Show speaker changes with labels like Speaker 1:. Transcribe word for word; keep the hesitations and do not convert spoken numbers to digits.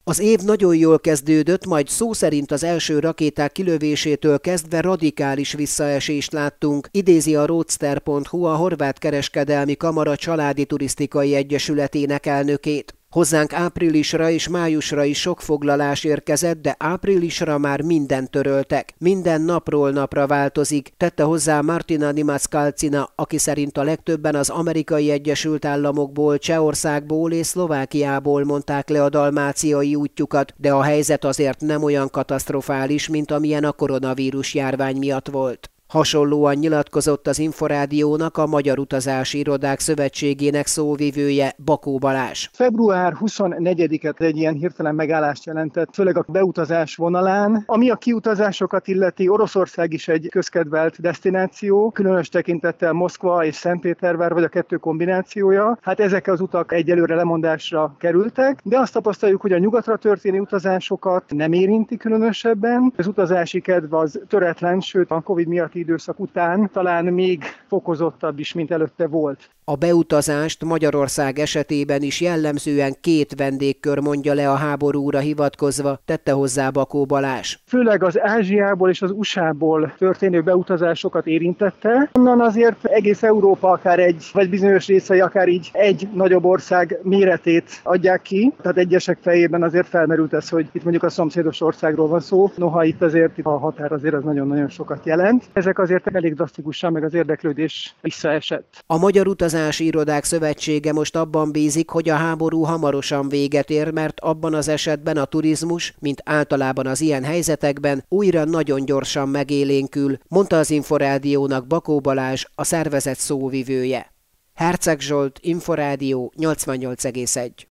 Speaker 1: Az év nagyon jól kezdődött, majd szó szerint az első rakéták kilövésétől kezdve radikális visszaesést láttunk, idézi a roadster pont hu a Horvát Kereskedelmi Kamara Családi Turisztikai Egyesületének elnökét. Hozzánk áprilisra és májusra is sok foglalás érkezett, de áprilisra már mindent töröltek. Minden napról napra változik, tette hozzá Martina Nimac-Kalcina, aki szerint a legtöbben az Amerikai Egyesült Államokból, Csehországból és Szlovákiából mondták le a dalmáciai útjukat, de a helyzet azért nem olyan katasztrofális, mint amilyen a koronavírus járvány miatt volt. Hasonlóan nyilatkozott az Inforádiónak a Magyar Utazási Irodák Szövetségének szóvivője, Bakó Balázs.
Speaker 2: február huszonnegyedike egy ilyen hirtelen megállást jelentett, főleg a beutazás vonalán. Ami a kiutazásokat illeti, Oroszország is egy közkedvelt desztináció, különös tekintettel Moszkva és Szentpétervár, vagy a kettő kombinációja. Hát ezek az utak egyelőre lemondásra kerültek, de azt tapasztaljuk, hogy a nyugatra történő utazásokat nem érinti különösebben. Az utazási kedv az töretlen, sőt a Covid miatt időszak után talán még fokozottabb is, mint előtte volt.
Speaker 1: A beutazást Magyarország esetében is jellemzően két vendégkör mondja le a háborúra hivatkozva, tette hozzá Bakó Balázs.
Speaker 2: Főleg az Ázsiából és az u es á-ból történő beutazásokat érintette. Onnan azért egész Európa akár egy, vagy bizonyos részei akár így egy nagyobb ország méretét adják ki. Tehát egyesek fejében azért felmerült ez, hogy itt mondjuk a szomszédos országról van szó. Noha itt azért a határ azért az nagyon-nagyon sokat jelent. Ezek azért elég drasztikusan, meg az érdeklődés visszaesett.
Speaker 1: A Magyar Utazási Irodák Szövetsége most abban bízik, hogy a háború hamarosan véget ér, mert abban az esetben a turizmus, mint általában az ilyen helyzetekben, újra nagyon gyorsan megélénkül, mondta az Inforádiónak Bakó Balázs, a szervezet szóvivője. Herceg Zsolt, Inforádió nyolcvannyolc egész egy.